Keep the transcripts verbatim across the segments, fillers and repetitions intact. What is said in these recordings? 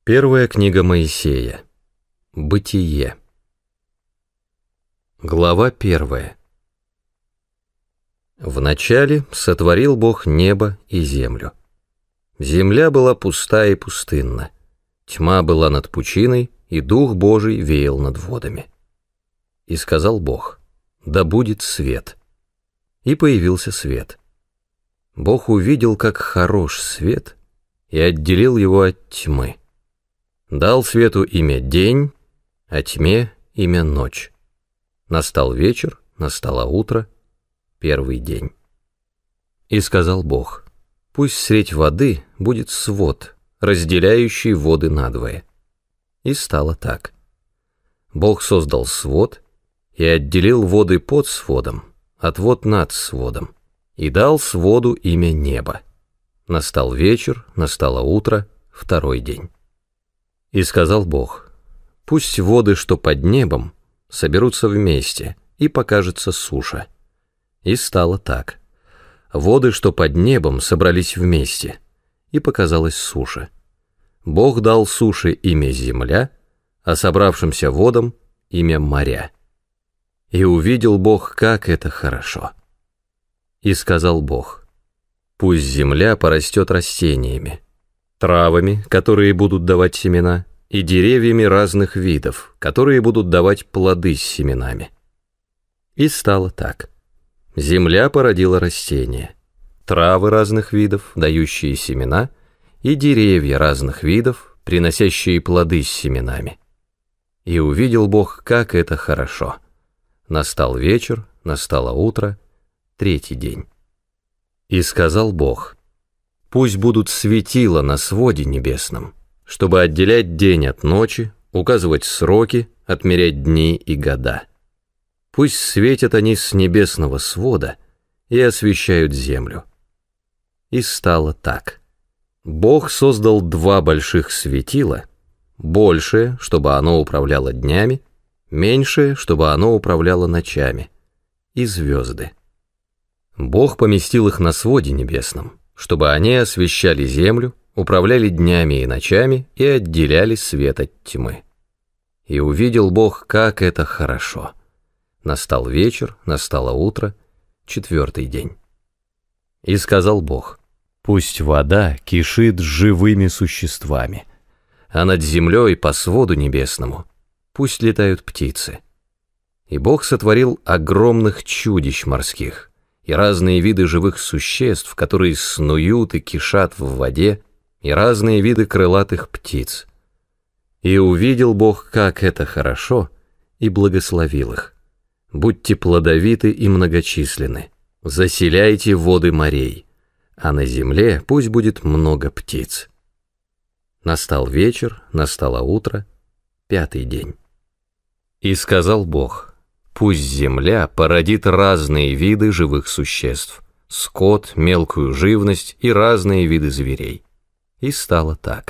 Первая книга Моисея. Бытие. Глава первая. Вначале сотворил Бог небо и землю. Земля была пуста и пустынна, тьма была над пучиной, и Дух Божий веял над водами. И сказал Бог: да будет свет. И появился свет. Бог увидел, как хорош свет, и отделил его от тьмы. Дал свету имя день, а тьме имя ночь. Настал вечер, настало утро, первый день. И сказал Бог: пусть средь воды будет свод, разделяющий воды надвое. И стало так. Бог создал свод и отделил воды под сводом от вод над сводом, и дал своду имя небо. Настал вечер, настало утро, второй день. И сказал Бог: пусть воды, что под небом, соберутся вместе, и покажется суша. И стало так. Воды, что под небом, собрались вместе, и показалась суша. Бог дал суше имя земля, а собравшимся водам имя моря. И увидел Бог, как это хорошо. И сказал Бог: пусть земля порастет растениями, травами, которые будут давать семена, и деревьями разных видов, которые будут давать плоды с семенами. И стало так. Земля породила растения, травы разных видов, дающие семена, и деревья разных видов, приносящие плоды с семенами. И увидел Бог, как это хорошо. Настал вечер, настало утро, третий день. И сказал Бог: пусть будут светила на своде небесном, чтобы отделять день от ночи, указывать сроки, отмерять дни и года. Пусть светят они с небесного свода и освещают землю. И стало так. Бог создал два больших светила, большее, чтобы оно управляло днями, меньшее, чтобы оно управляло ночами, и звезды. Бог поместил их на своде небесном, чтобы они освещали землю, управляли днями и ночами и отделяли свет от тьмы. И увидел Бог, как это хорошо. Настал вечер, настало утро, четвертый день. И сказал Бог: пусть вода кишит живыми существами, а над землей по своду небесному пусть летают птицы. И Бог сотворил огромных чудищ морских и разные виды живых существ, которые снуют и кишат в воде, и разные виды крылатых птиц. И увидел Бог, как это хорошо, и благословил их. Будьте плодовиты и многочисленны, заселяйте воды морей, а на земле пусть будет много птиц. Настал вечер, настало утро, пятый день. И сказал Бог: пусть земля породит разные виды живых существ, скот, мелкую живность и разные виды зверей. И стало так.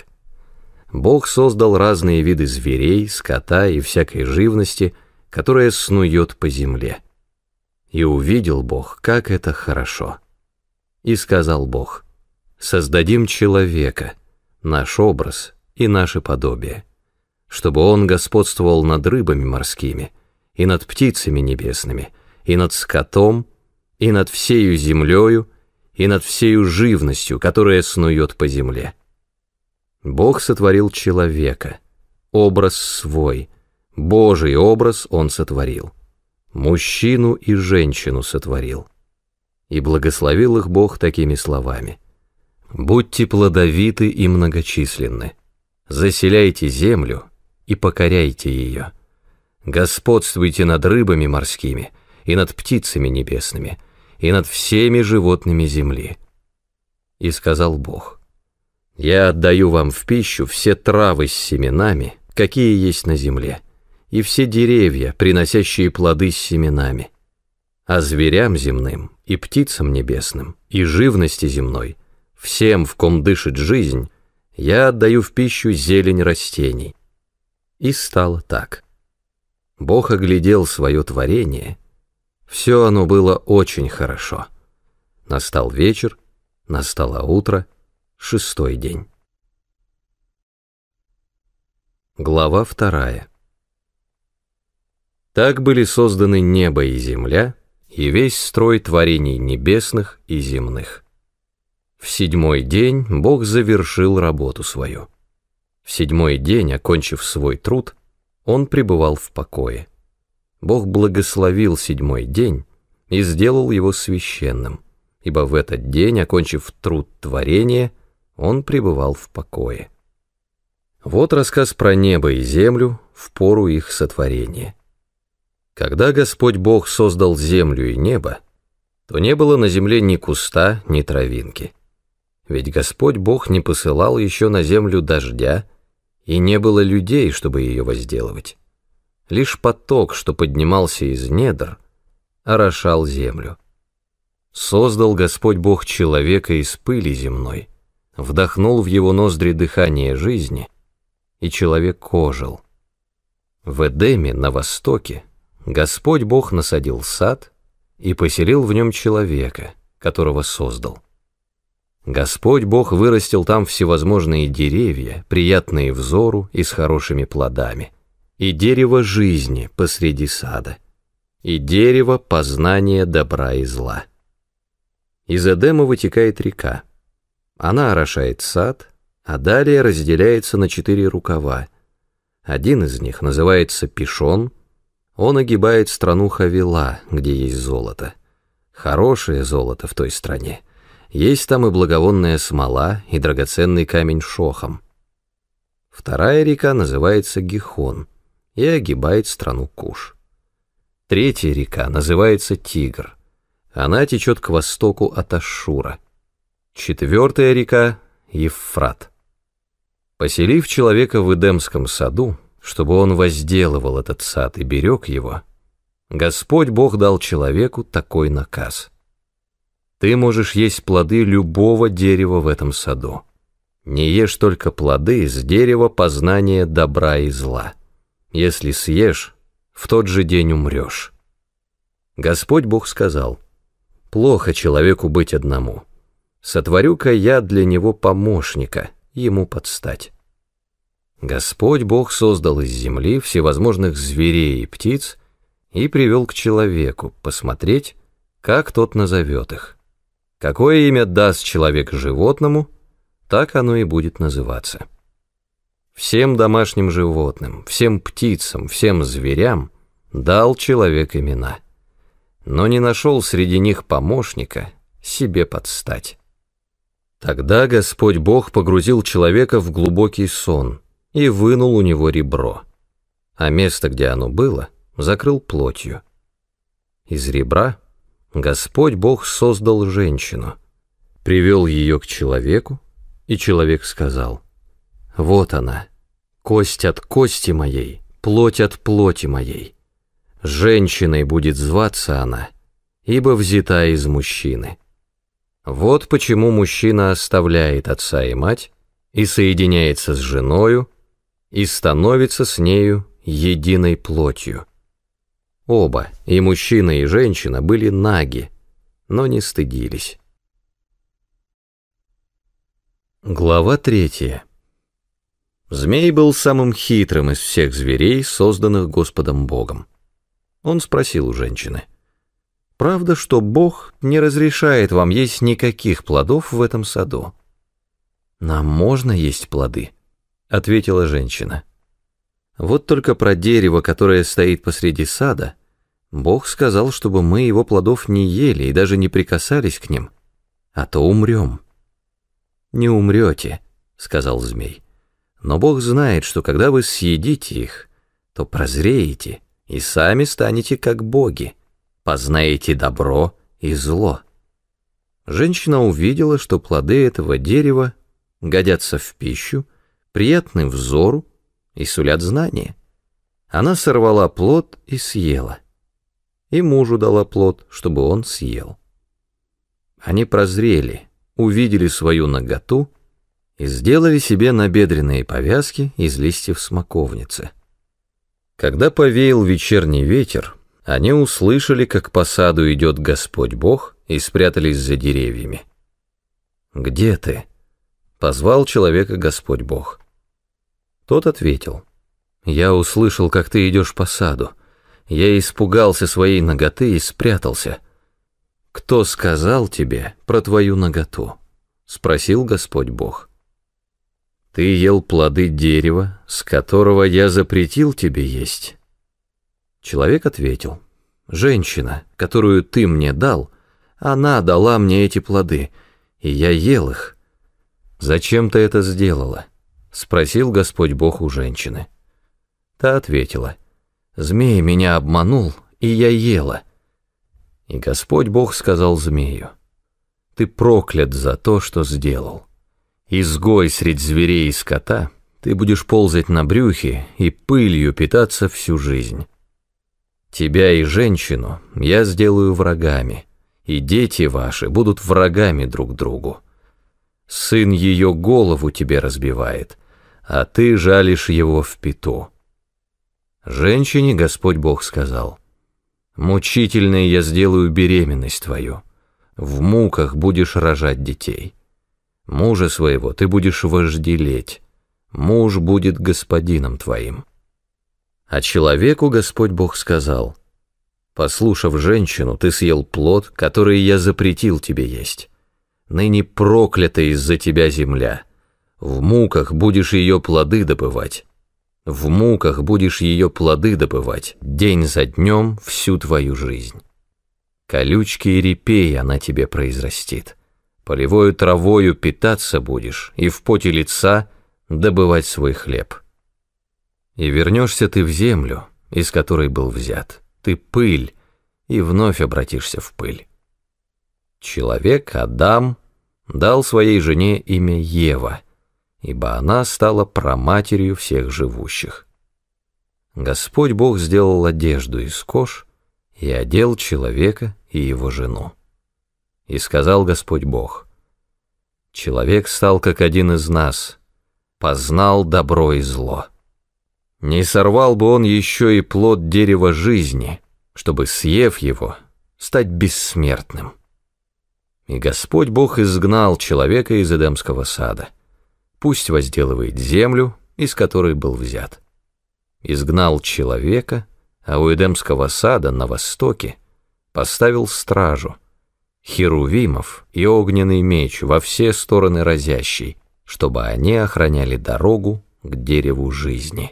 Бог создал разные виды зверей, скота и всякой живности, которая снует по земле. И увидел Бог, как это хорошо. И сказал Бог: создадим человека, наш образ и наше подобие, чтобы он господствовал над рыбами морскими, и над птицами небесными, и над скотом, и над всею землею, и над всею живностью, которая снует по земле. Бог сотворил человека, образ свой, Божий образ он сотворил, мужчину и женщину сотворил. И благословил их Бог такими словами: будьте плодовиты и многочисленны, заселяйте землю и покоряйте ее, господствуйте над рыбами морскими и над птицами небесными и над всеми животными земли. И сказал Бог: я отдаю вам в пищу все травы с семенами, какие есть на земле, и все деревья, приносящие плоды с семенами. А зверям земным и птицам небесным и живности земной, всем, в ком дышит жизнь, я отдаю в пищу зелень растений. И стало так. Бог оглядел свое творение, все оно было очень хорошо. Настал вечер, настало утро, шестой день. Глава вторая. Так были созданы небо и земля, и весь строй творений небесных и земных. В седьмой день Бог завершил работу свою. В седьмой день, окончив свой труд, Он пребывал в покое. Бог благословил седьмой день и сделал его священным, ибо в этот день, окончив труд творения, Он пребывал в покое. Вот рассказ про небо и землю в пору их сотворения. Когда Господь Бог создал землю и небо, то не было на земле ни куста, ни травинки. Ведь Господь Бог не посылал еще на землю дождя, и не было людей, чтобы ее возделывать. Лишь поток, что поднимался из недр, орошал землю. Создал Господь Бог человека из пыли земной, вдохнул в его ноздри дыхание жизни, и человек ожил. В Эдеме, на востоке, Господь Бог насадил сад и поселил в нем человека, которого создал. Господь Бог вырастил там всевозможные деревья, приятные взору и с хорошими плодами, и дерево жизни посреди сада, и дерево познания добра и зла. Из Эдема вытекает река. Она орошает сад, а далее разделяется на четыре рукава. Один из них называется Пишон. Он огибает страну Хавила, где есть золото. Хорошее золото в той стране. Есть там и благовонная смола, и драгоценный камень шохом. Вторая река называется Гихон и огибает страну Куш. Третья река называется Тигр. Она течет к востоку от Ашшура. Четвертая река — Евфрат. Поселив человека в Эдемском саду, чтобы он возделывал этот сад и берег его, Господь Бог дал человеку такой наказ: «Ты можешь есть плоды любого дерева в этом саду. Не ешь только плоды с дерева познания добра и зла. Если съешь, в тот же день умрешь». Господь Бог сказал: «Плохо человеку быть одному. Сотворю-ка я для него помощника, ему подстать». Господь Бог создал из земли всевозможных зверей и птиц и привел к человеку посмотреть, как тот назовет их. Какое имя даст человек животному, так оно и будет называться. Всем домашним животным, всем птицам, всем зверям дал человек имена, но не нашел среди них помощника себе подстать. Тогда Господь Бог погрузил человека в глубокий сон и вынул у него ребро, а место, где оно было, закрыл плотью. Из ребра Господь Бог создал женщину, привел ее к человеку, и человек сказал: «Вот она, кость от кости моей, плоть от плоти моей. Женщиной будет зваться она, ибо взята из мужчины». Вот почему мужчина оставляет отца и мать и соединяется с женою, и становится с нею единой плотью. Оба, и мужчина, и женщина, были наги, но не стыдились. Глава третья. Змей был самым хитрым из всех зверей, созданных Господом Богом. Он спросил у женщины: «Правда, что Бог не разрешает вам есть никаких плодов в этом саду?» «Нам можно есть плоды», — ответила женщина. «Вот только про дерево, которое стоит посреди сада, Бог сказал, чтобы мы его плодов не ели и даже не прикасались к ним, а то умрем». «Не умрете», — сказал змей, «но Бог знает, что когда вы съедите их, то прозреете и сами станете как боги, познаете добро и зло». Женщина увидела, что плоды этого дерева годятся в пищу, приятны взору и сулят знания. Она сорвала плод и съела, и мужу дала плод, чтобы он съел. Они прозрели, увидели свою наготу и сделали себе набедренные повязки из листьев смоковницы. Когда повеял вечерний ветер, они услышали, как по саду идет Господь Бог, и спрятались за деревьями. «Где ты?» — позвал человека Господь Бог. Тот ответил: Я услышал, как ты идешь по саду. Я испугался своей наготы и спрятался. Кто сказал тебе про твою наготу? Спросил Господь Бог. Ты ел плоды дерева, с которого я запретил тебе есть? Человек ответил: женщина, которую ты мне дал, она дала мне эти плоды, и я ел их. Зачем ты это сделала? Спросил Господь Бог у женщины. Та ответила: змей меня обманул, и я ела. И Господь Бог сказал змею: ты проклят за то, что сделал. Изгой средь зверей и скота, ты будешь ползать на брюхе и пылью питаться всю жизнь. Тебя и женщину я сделаю врагами, и дети ваши будут врагами друг другу. Сын ее голову тебе разбивает, а ты жалишь его в пяту. Женщине Господь Бог сказал: мучительной я сделаю беременность твою, в муках будешь рожать детей. Мужа своего ты будешь вожделеть, муж будет господином твоим. А человеку Господь Бог сказал: послушав женщину, ты съел плод, который я запретил тебе есть. Ныне проклята из-за тебя земля, в муках будешь ее плоды добывать. В муках будешь ее плоды добывать день за днем всю твою жизнь. Колючки и репей она тебе произрастит. Полевою травою питаться будешь, и в поте лица добывать свой хлеб. И вернешься ты в землю, из которой был взят. Ты пыль, и вновь обратишься в пыль. Человек, Адам, дал своей жене имя Ева, ибо она стала праматерью всех живущих. Господь Бог сделал одежду из кож и одел человека и его жену. И сказал Господь Бог: человек стал как один из нас, познал добро и зло. Не сорвал бы он еще и плод дерева жизни, чтобы, съев его, стать бессмертным. И Господь Бог изгнал человека из Эдемского сада. Пусть возделывает землю, из которой был взят. Изгнал человека, а у Эдемского сада на востоке поставил стражу, херувимов и огненный меч во все стороны разящий, чтобы они охраняли дорогу к дереву жизни.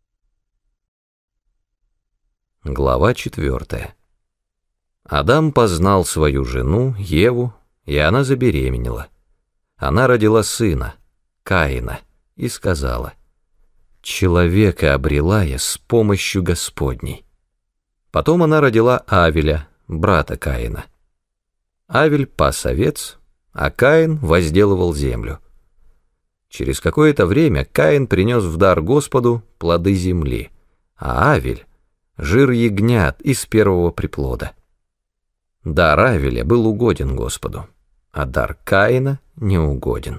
Глава четвертая. Адам познал свою жену, Еву, и она забеременела. Она родила сына, Каина, и сказала: человека обрела я с помощью Господней. Потом она родила Авеля, брата Каина. Авель пас овец, а Каин возделывал землю. Через какое-то время Каин принес в дар Господу плоды земли, а Авель — жир ягнят из первого приплода. Дар Авеля был угоден Господу, а дар Каина не угоден.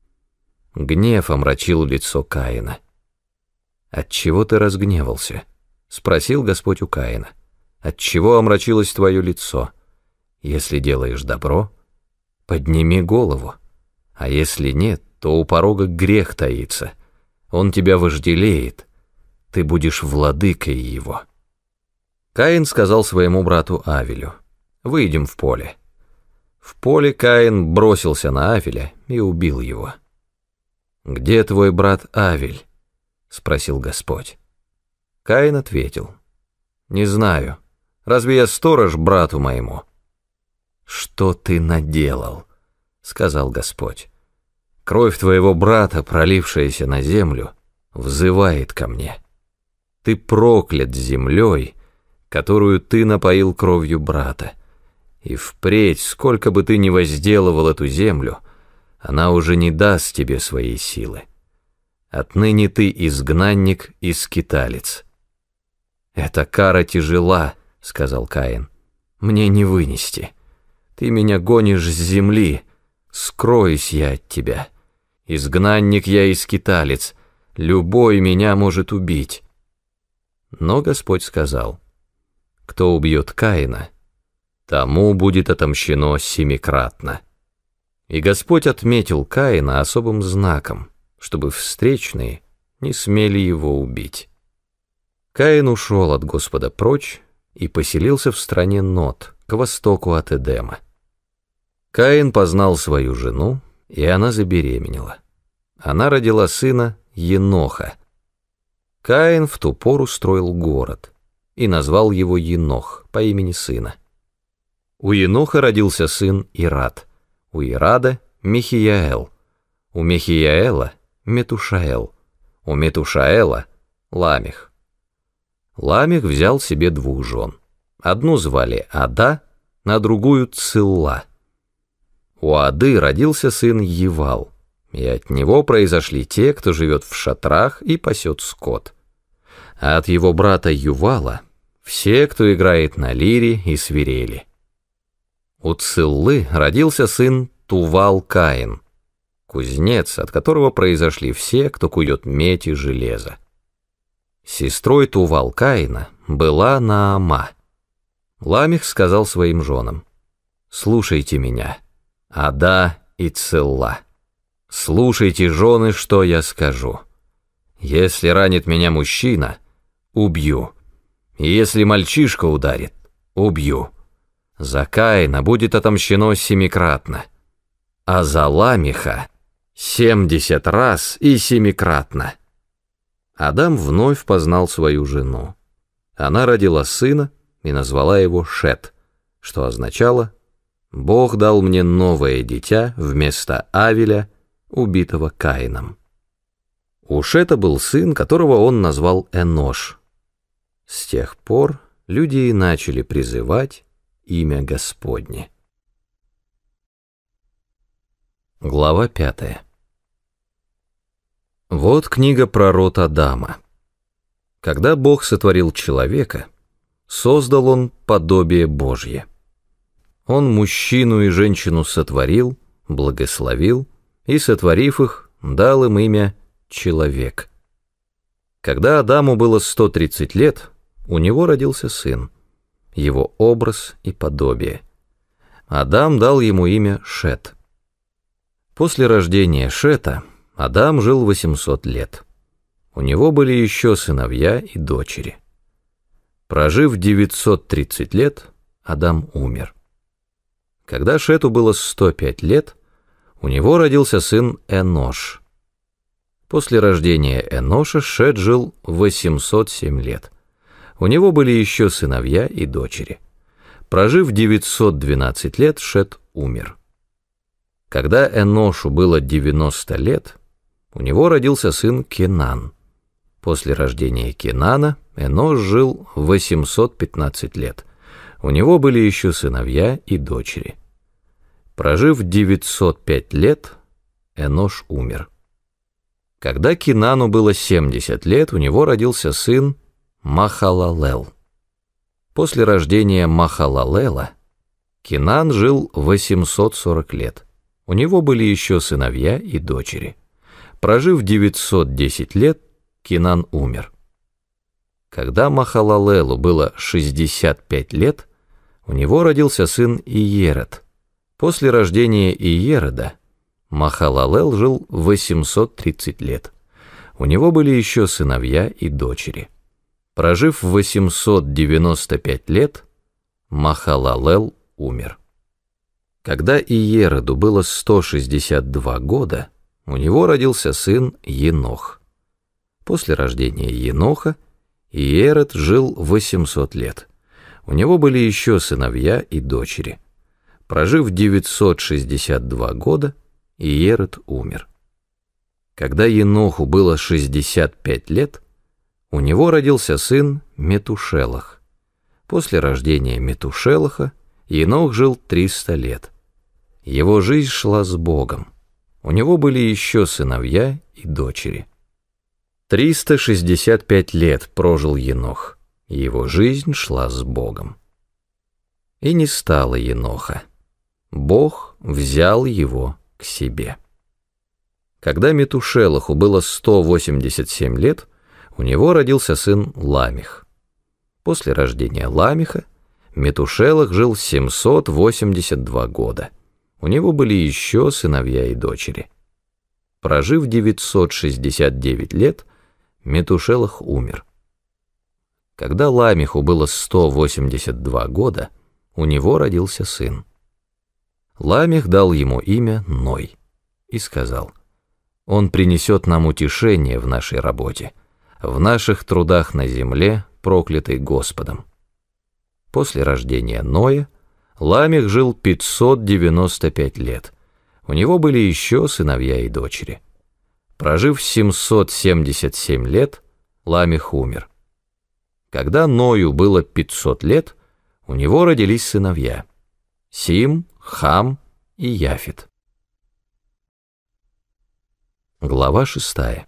Гнев омрачил лицо Каина. «Отчего ты разгневался?» — спросил Господь у Каина. «Отчего омрачилось твое лицо? Если делаешь добро, подними голову, а если нет, то у порога грех таится, он тебя вожделеет, ты будешь владыкой его». Каин сказал своему брату Авелю: «Выйдем в поле». В поле Каин бросился на Авеля и убил его. «Где твой брат Авель?» — спросил Господь. Каин ответил: «Не знаю. Разве я сторож брату моему?» «Что ты наделал?» — сказал Господь. «Кровь твоего брата, пролившаяся на землю, взывает ко мне. Ты проклят землей, которую ты напоил кровью брата, и впредь, сколько бы ты ни возделывал эту землю, она уже не даст тебе своей силы. Отныне ты изгнанник и скиталец». «Эта кара тяжела», — сказал Каин, — «мне не вынести. Ты меня гонишь с земли, скроюсь я от тебя. Изгнанник я и скиталец, любой меня может убить». Но Господь сказал: «Кто убьет Каина, тому будет отомщено семикратно». И Господь отметил Каина особым знаком, чтобы встречные не смели его убить. Каин ушел от Господа прочь и поселился в стране Нод, к востоку от Эдема. Каин познал свою жену, и она забеременела. Она родила сына Еноха. Каин в ту пору строил город и назвал его Енох по имени сына. У Еноха родился сын Ирад, у Ирада — Михияэл, у Михияэла — Метушаэл, у Метушаэла — Ламех. Ламех взял себе двух жен. Одну звали Ада, а другую Цилла. У Ады родился сын Евал, и от него произошли те, кто живет в шатрах и пасет скот. А от его брата Ювала — все, кто играет на лире и свирели. У Циллы родился сын Тувал-Каин, кузнец, от которого произошли все, кто кует медь и железо. Сестрой Тувал-Каина была Наама. Ламех сказал своим женам: «Слушайте меня, Ада и Цилла. Слушайте, жены, что я скажу. Если ранит меня мужчина, убью. И если мальчишка ударит, убью. За Каина будет отомщено семикратно, а за Ламеха семьдесят раз и семикратно». Адам вновь познал свою жену. Она родила сына и назвала его Шет, что означало: «Бог дал мне новое дитя вместо Авеля, убитого Каином». У Шета был сын, которого он назвал Энош. С тех пор люди и начали призывать имя Господне. Глава пятая. Вот книга про род Адама. Когда Бог сотворил человека, создал он подобие Божье. Он мужчину и женщину сотворил, благословил, и, сотворив их, дал им имя Человек. Когда Адаму было сто тридцать лет, у него родился сын, его образ и подобие. Адам дал ему имя Шет. После рождения Шета Адам жил восемьсот лет. У него были еще сыновья и дочери. Прожив девятьсот тридцать лет, Адам умер. Когда Шету было сто пять лет, у него родился сын Энош. После рождения Эноша Шет жил восемьсот семь лет. У него были еще сыновья и дочери. Прожив девятьсот двенадцать лет, Шет умер. Когда Эношу было девяносто лет, у него родился сын Кенан. После рождения Кенана Энош жил восемьсот пятнадцать лет. У него были еще сыновья и дочери. Прожив девятьсот пять лет, Энош умер. Когда Кенану было семьдесят лет, у него родился сын Махалалел. После рождения Махалалела Кенан жил восемьсот сорок лет. У него были еще сыновья и дочери. Прожив девятьсот десять лет, Кенан умер. Когда Махалалелу было шестьдесят пять лет, у него родился сын Иеред. После рождения Иереда Махалалел жил восемьсот тридцать лет. У него были еще сыновья и дочери. Прожив восемьсот девяносто пять лет, Махалалел умер. Когда Иереду было сто шестьдесят два года, у него родился сын Енох. После рождения Еноха Иеред жил восемьсот лет. У него были еще сыновья и дочери. Прожив девятьсот шестьдесят два года, Иеред умер. Когда Еноху было шестьдесят пять лет, у него родился сын Метушелах. После рождения Метушелаха Енох жил триста лет. Его жизнь шла с Богом. У него были еще сыновья и дочери. триста шестьдесят пять лет прожил Енох, и его жизнь шла с Богом. И не стало Еноха. Бог взял его к себе. Когда Метушелаху было сто восемьдесят семь лет, у него родился сын Ламех. После рождения Ламеха Метушелах жил семьсот восемьдесят два года. У него были еще сыновья и дочери. Прожив девятьсот шестьдесят девять лет, Метушелах умер. Когда Ламеху было сто восемьдесят два года, у него родился сын. Ламех дал ему имя Ной и сказал: «Он принесет нам утешение в нашей работе, в наших трудах на земле, проклятой Господом». После рождения Ноя Ламех жил пятьсот девяносто пять лет. У него были еще сыновья и дочери. Прожив семьсот семьдесят семь лет, Ламех умер. Когда Ною было пятьсот лет, у него родились сыновья — Сим, Хам и Яфет. Глава шестая.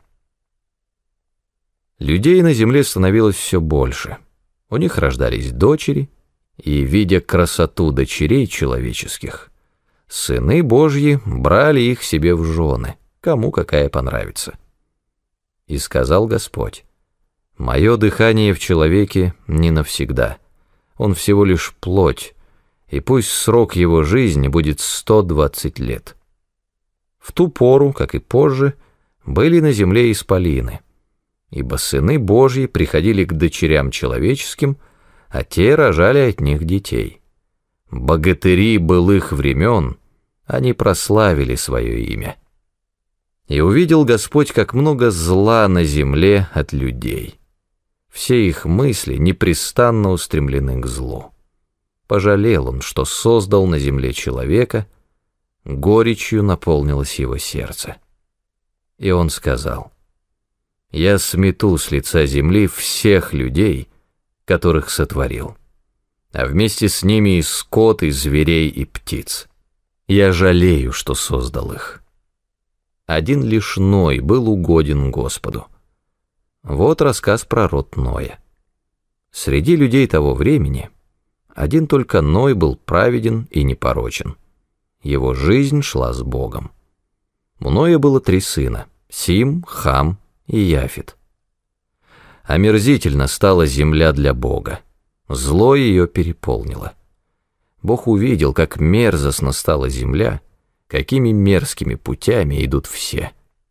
Людей на земле становилось все больше. У них рождались дочери, и, видя красоту дочерей человеческих, сыны Божьи брали их себе в жены, кому какая понравится. И сказал Господь: «Мое дыхание в человеке не навсегда, он всего лишь плоть, и пусть срок его жизни будет сто двадцать лет». В ту пору, как и позже, были на земле исполины, ибо сыны Божьи приходили к дочерям человеческим, а те рожали от них детей. Богатыри былых времен, они прославили свое имя. И увидел Господь, как много зла на земле от людей. Все их мысли непрестанно устремлены к злу. Пожалел он, что создал на земле человека, горечью наполнилось его сердце. И он сказал: «Я смету с лица земли всех людей, которых сотворил, а вместе с ними и скот, и зверей, и птиц. Я жалею, что создал их». Один лишь Ной был угоден Господу. Вот рассказ про род Ноя. Среди людей того времени один только Ной был праведен и непорочен. Его жизнь шла с Богом. У Ноя было три сына — Сим, Хам и Яфет. Омерзительно стала земля для Бога. Зло ее переполнило. Бог увидел, как мерзостно стала земля, какими мерзкими путями идут все.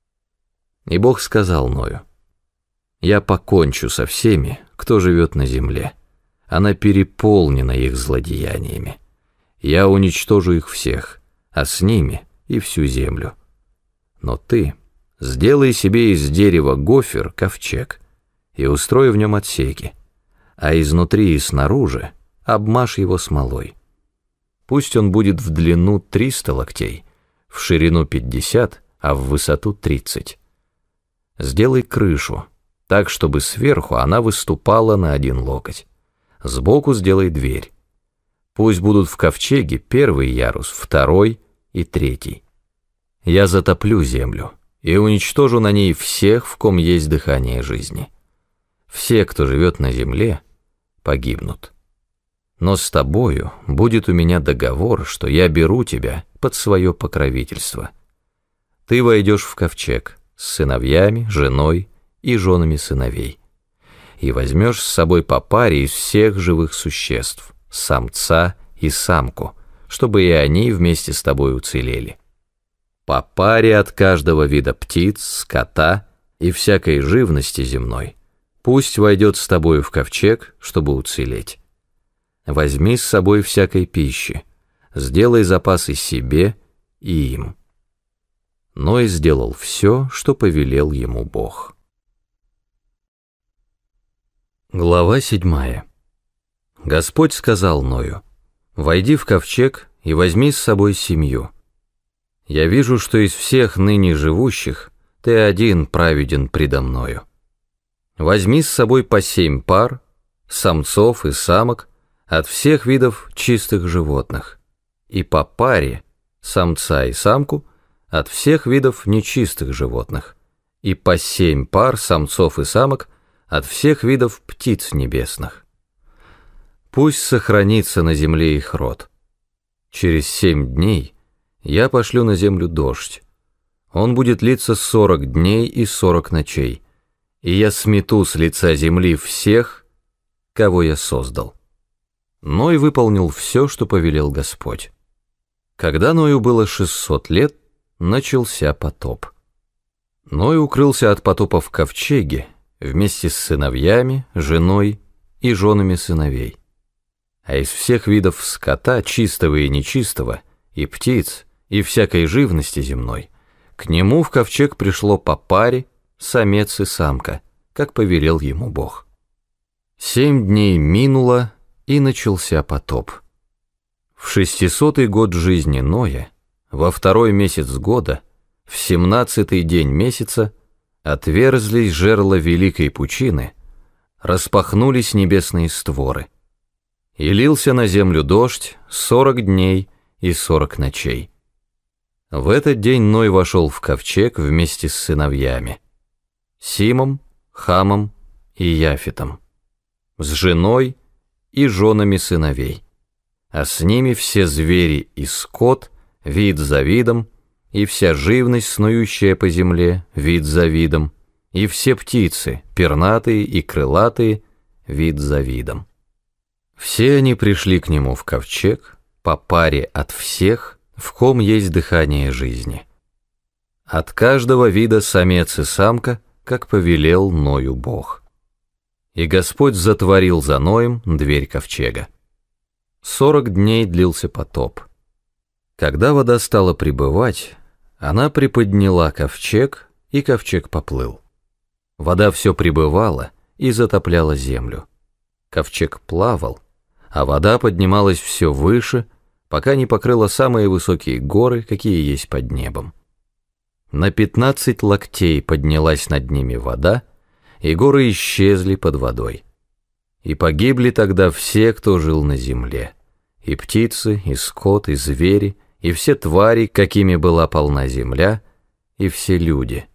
И Бог сказал Ною: «Я покончу со всеми, кто живет на земле. Она переполнена их злодеяниями. Я уничтожу их всех, а с ними и всю землю. Но ты сделай себе из дерева гофер ковчег и устрой в нем отсеки, а изнутри и снаружи обмажь его смолой. Пусть он будет в длину триста локтей, в ширину пятьдесят, а в высоту тридцать. Сделай крышу, так, чтобы сверху она выступала на один локоть. Сбоку сделай дверь. Пусть будут в ковчеге первый ярус, второй и третий. Я затоплю землю и уничтожу на ней всех, в ком есть дыхание жизни. Все, кто живет на земле, погибнут. Но с тобою будет у меня договор, что я беру тебя под свое покровительство. Ты войдешь в ковчег с сыновьями, женой и женами сыновей, и возьмешь с собой по паре из всех живых существ, самца и самку, чтобы и они вместе с тобой уцелели. По паре от каждого вида птиц, скота и всякой живности земной пусть войдет с тобою в ковчег, чтобы уцелеть. Возьми с собой всякой пищи, сделай запасы себе и им». Ной сделал все, что повелел ему Бог. Глава седьмая. Господь сказал Ною: «Войди в ковчег и возьми с собой семью. Я вижу, что из всех ныне живущих ты один праведен предо мною. Возьми с собой по семь пар, самцов и самок, от всех видов чистых животных, и по паре, самца и самку, от всех видов нечистых животных, и по семь пар самцов и самок от всех видов птиц небесных. Пусть сохранится на земле их род. Через семь дней я пошлю на землю дождь. Он будет литься сорок дней и сорок ночей, и я смету с лица земли всех, кого я создал». Ной выполнил все, что повелел Господь. Когда Ною было шестьсот лет, начался потоп. Ной укрылся от потопа в ковчеге вместе с сыновьями, женой и женами сыновей. А из всех видов скота, чистого и нечистого, и птиц, и всякой живности земной, к нему в ковчег пришло по паре, самец и самка, как повелел ему Бог. Семь дней минуло, и начался потоп. В шестисотый год жизни Ноя, во второй месяц года, в семнадцатый день месяца, отверзлись жерла великой пучины, распахнулись небесные створы, и лился на землю дождь сорок дней и сорок ночей. В этот день Ной вошел в ковчег вместе с сыновьями, Симом, Хамом и Яфетом, с женой и женами сыновей, а с ними все звери и скот, вид за видом, и вся живность, снующая по земле, вид за видом, и все птицы, пернатые и крылатые, вид за видом. Все они пришли к нему в ковчег, по паре от всех, в ком есть дыхание жизни. От каждого вида самец и самка, как повелел Ною Бог. И Господь затворил за Ноем дверь ковчега. Сорок дней длился потоп. Когда вода стала прибывать, она приподняла ковчег, и ковчег поплыл. Вода все прибывала и затопляла землю. Ковчег плавал, а вода поднималась все выше, пока не покрыла самые высокие горы, какие есть под небом. На пятнадцать локтей поднялась над ними вода, и горы исчезли под водой. И погибли тогда все, кто жил на земле, и птицы, и скот, и звери, и все твари, какими была полна земля, и все люди.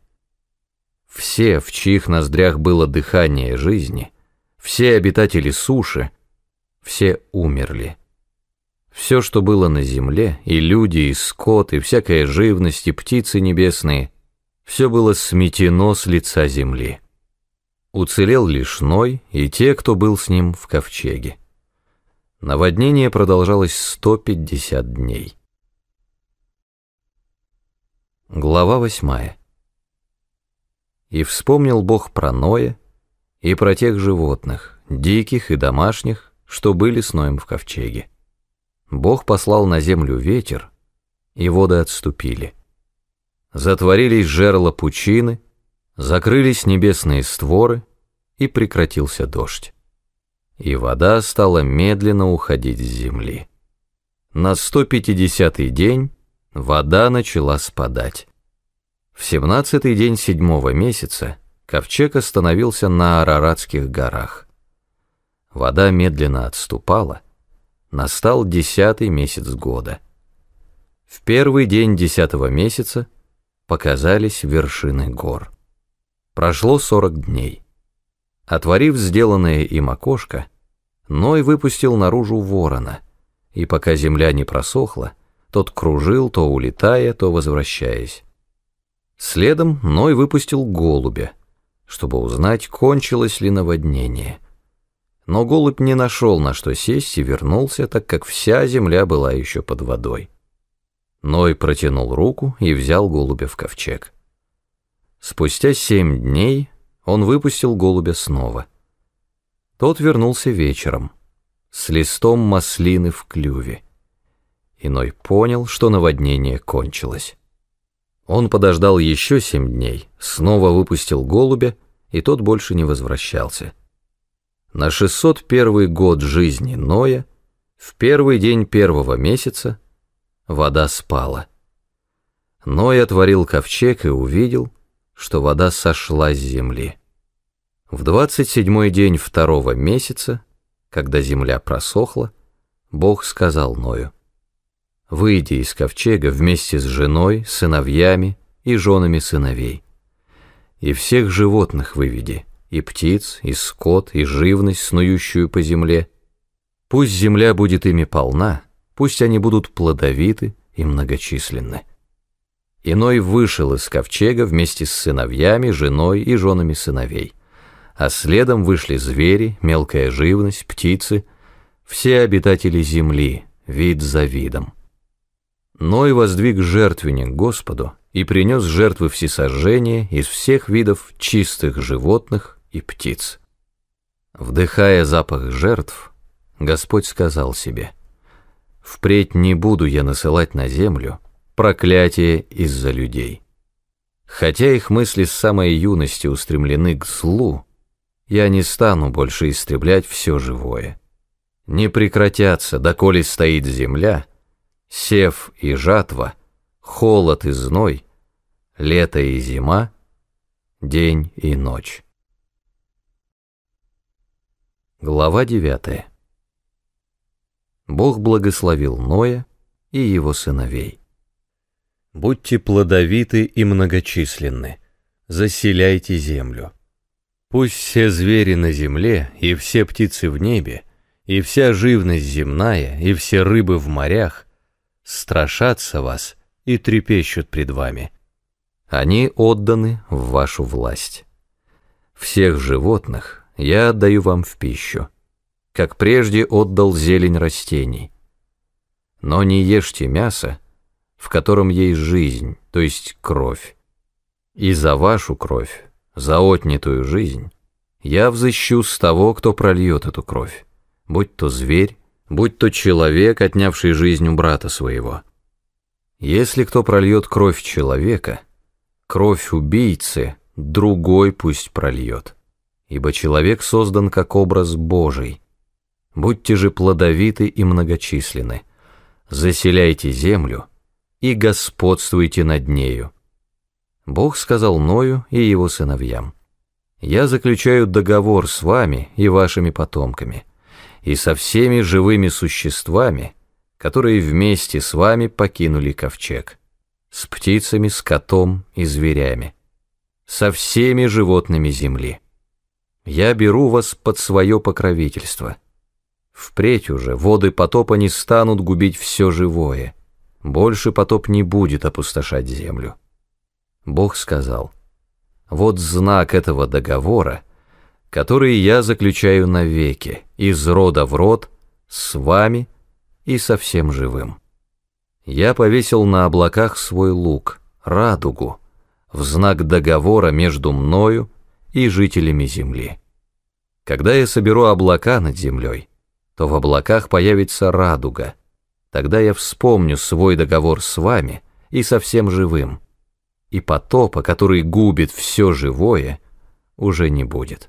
Все, в чьих ноздрях было дыхание жизни, все обитатели суши, все умерли. Все, что было на земле, и люди, и скот, и всякая живность, и птицы небесные, все было сметено с лица земли. Уцелел лишь Ной и те, кто был с ним в ковчеге. Наводнение продолжалось сто пятьдесят дней. Глава восьмая. И вспомнил Бог про Ноя и про тех животных, диких и домашних, что были с Ноем в ковчеге. Бог послал на землю ветер, и воды отступили. Затворились жерла пучины, закрылись небесные створы, и прекратился дождь. И вода стала медленно уходить с земли. На сто пятидесятый день вода начала спадать. В семнадцатый день седьмого месяца ковчег остановился на Араратских горах. Вода медленно отступала. Настал десятый месяц года. В первый день десятого месяца показались вершины гор. Прошло сорок дней. Отворив сделанное им окошко, Ной выпустил наружу ворона, и пока земля не просохла, тот кружил, то улетая, то возвращаясь. Следом Ной выпустил голубя, чтобы узнать, кончилось ли наводнение. Но голубь не нашел, на что сесть, и вернулся, так как вся земля была еще под водой. Ной протянул руку и взял голубя в ковчег. Спустя семь дней он выпустил голубя снова. Тот вернулся вечером, с листом маслины в клюве. И Ной понял, что наводнение кончилось. Он подождал еще семь дней, снова выпустил голубя, и тот больше не возвращался. На шестьсот первый год жизни Ноя, в первый день первого месяца, вода спала. Ной отворил ковчег и увидел, что вода сошла с земли. В двадцать седьмой день второго месяца, когда земля просохла, Бог сказал Ною: «Выйди из ковчега вместе с женой, сыновьями и женами сыновей, и всех животных выведи, и птиц, и скот, и живность, снующую по земле. Пусть земля будет ими полна, пусть они будут плодовиты и многочисленны». И Ной вышел из ковчега вместе с сыновьями, женой и женами сыновей, а следом вышли звери, мелкая живность, птицы, все обитатели земли, вид за видом. Ной воздвиг жертвенник Господу и принес жертвы всесожжения из всех видов чистых животных и птиц. Вдыхая запах жертв, Господь сказал себе: «Впредь не буду я насылать на землю проклятие из-за людей. Хотя их мысли с самой юности устремлены к злу, я не стану больше истреблять все живое. Не прекратятся, доколе стоит земля, сев и жатва, холод и зной, лето и зима, день и ночь». Глава девятая. Бог благословил Ноя и его сыновей. «Будьте плодовиты и многочисленны, заселяйте землю. Пусть все звери на земле и все птицы в небе, и вся живность земная, и все рыбы в морях страшатся вас и трепещут пред вами. Они отданы в вашу власть. Всех животных я отдаю вам в пищу, как прежде отдал зелень растений. Но не ешьте мясо, в котором есть жизнь, то есть кровь. И за вашу кровь, за отнятую жизнь, я взыщу с того, кто прольет эту кровь, будь то зверь, будь то человек, отнявший жизнь у брата своего. Если кто прольет кровь человека, кровь убийцы другой пусть прольет, ибо человек создан как образ Божий. Будьте же плодовиты и многочисленны, заселяйте землю и господствуйте над нею. Бог сказал Ною и его сыновьям: «Я заключаю договор с вами и вашими потомками, и со всеми живыми существами, которые вместе с вами покинули ковчег, с птицами, скотом и зверями, со всеми животными земли. Я беру вас под свое покровительство. Впредь уже воды потопа не станут губить все живое, больше потоп не будет опустошать землю». Бог сказал: «Вот знак этого договора, который я заключаю навеки, из рода в род, с вами и со всем живым. Я повесил на облаках свой лук, радугу, в знак договора между мною и жителями земли. Когда я соберу облака над землей, то в облаках появится радуга. Тогда я вспомню свой договор с вами и со всем живым, и потопа, который губит все живое, уже не будет.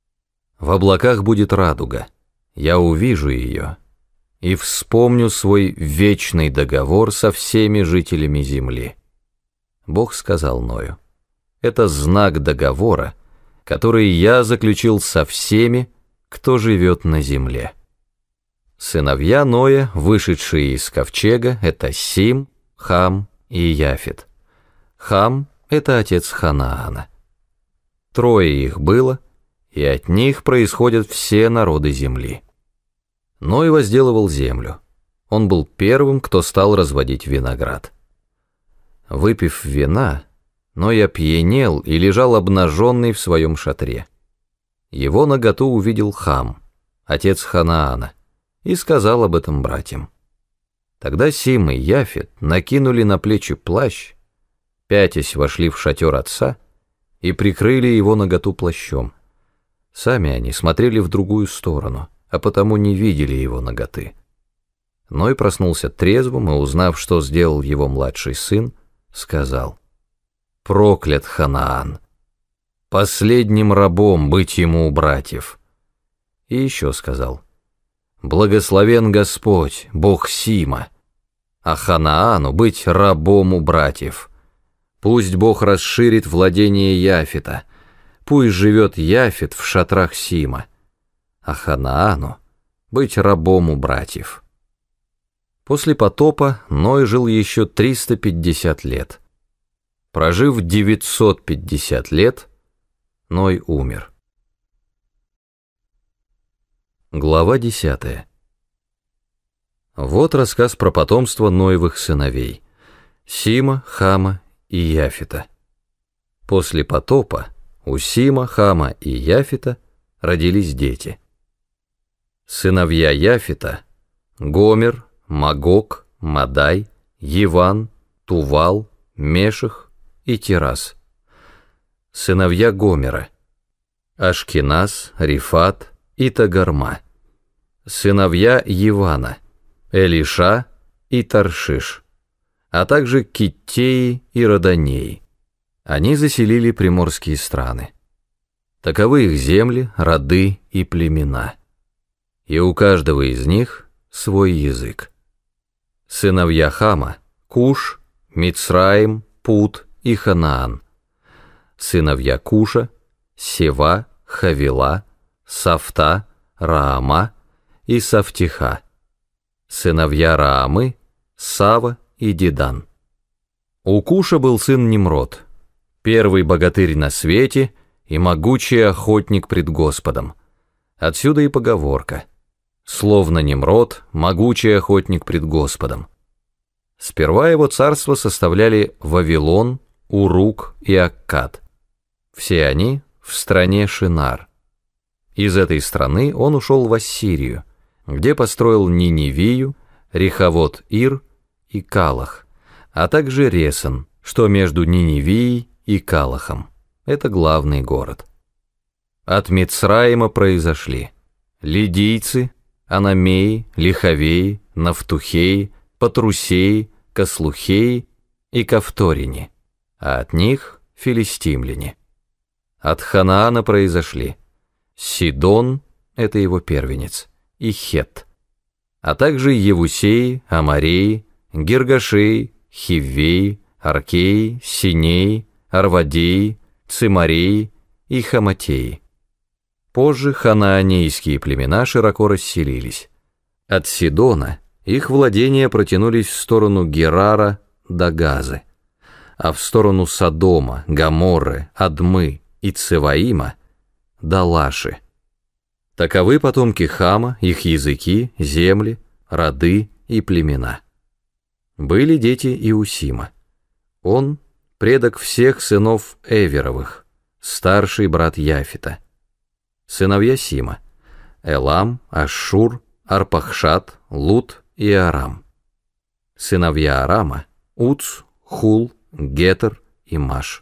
В облаках будет радуга, я увижу ее и вспомню свой вечный договор со всеми жителями земли». Бог сказал Ною: «Это знак договора, который я заключил со всеми, кто живет на земле». Сыновья Ноя, вышедшие из ковчега, это Сим, Хам и Яфет. Хам — это отец Ханаана. Трое их было, и от них происходят все народы земли. Ной возделывал землю. Он был первым, кто стал разводить виноград. Выпив вина, Ной опьянел и лежал обнаженный в своем шатре. Его наготу увидел Хам, отец Ханаана, и сказал об этом братьям. Тогда Сим и Яфет накинули на плечи плащ, пятясь вошли в шатер отца и прикрыли его наготу плащом. Сами они смотрели в другую сторону, а потому не видели его наготы. Ной проснулся трезвым и, узнав, что сделал его младший сын, сказал: «Проклят Ханаан! Последним рабом быть ему у братьев». И еще сказал: «Благословен Господь, Бог Сима, а Ханаану быть рабом у братьев. Пусть Бог расширит владение Яфета, пусть живет Яфет в шатрах Сима, а Ханаану быть рабом у братьев». После потопа Ной жил еще триста пятьдесят лет. Прожив девятьсот пятьдесят лет, Ной умер. Глава десятая. Вот рассказ про потомство Ноевых сыновей — Сима, Хама и Яфета. После потопа у Сима, Хама и Яфета родились дети. Сыновья Яфета — Гомер, Магог, Мадай, Яван, Тувал, Меших и Тирас. Сыновья Гомера — Ашкеназ, Рифат, и Тагарма. Сыновья Явана, Элиша и Таршиш, а также Киттеи и Роданеи. Они заселили приморские страны. Таковы их земли, роды и племена. И у каждого из них свой язык. Сыновья Хама — Куш, Мицраим, Пут и Ханаан. Сыновья Куша — Сева, Хавила, Сафта, Раама и Сафтиха. Сыновья Раамы — Сава и Дедан. У Куша был сын Nimрод, первый богатырь на свете и могучий охотник пред Господом. Отсюда и поговорка: словно Nimрод, могучий охотник пред Господом. Сперва его царство составляли Вавилон, Урук и Аккад. Все они в стране Шинар. Из этой страны он ушел в Ассирию, где построил Ниневию, Реховот-Ир и Калах, а также Ресен, что между Ниневией и Калахом. Это главный город. От Мицраима произошли лидийцы, анамеи, лиховеи, нафтухеи, патрусеи, кослухеи и кавторини, а от них филистимляне. От Ханаана произошли Сидон, это его первенец, и Хет, а также Евусеи, Амореи, Гиргашеи, Хиввеи, Аркеи, Синеи, Арвадеи, Цимареи и Хаматеи. Позже ханаанейские племена широко расселились. От Сидона их владения протянулись в сторону Герара до Газы, а в сторону Содома, Гоморры, Адмы и Цеваима до Лаши. Таковы потомки Хама, их языки, земли, роды и племена. Были дети и у Сима. Он — предок всех сынов Эверовых, старший брат Яфета. Сыновья Сима — Элам, Ашшур, Арпахшад, Лут и Арам. Сыновья Арама — Уц, Хул, Гетер и Маш.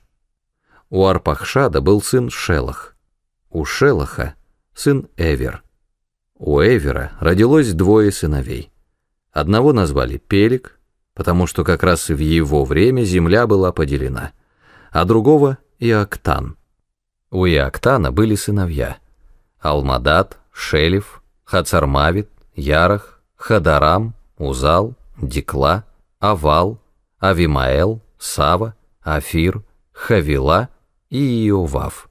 У Арпахшада был сын Шелах, у Шелаха — сын Эвер. У Эвера родилось двое сыновей. Одного назвали Пелек, потому что как раз в его время земля была поделена, а другого — Иоктан. У Иоктана были сыновья Алмадат, Шелев, Хацармавит, Ярах, Хадарам, Узал, Дикла, Авал, Авимаэл, Сава, Афир, Хавила и Иовав.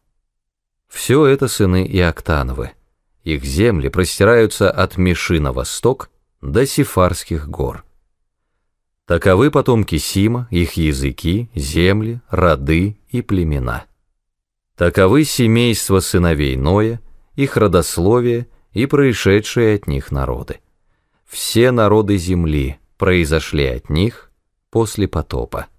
Все это сыны Иоктановы. Их земли простираются от Миши на восток до Сифарских гор. Таковы потомки Сима, их языки, земли, роды и племена. Таковы семейства сыновей Ноя, их родословие и происшедшие от них народы. Все народы земли произошли от них после потопа.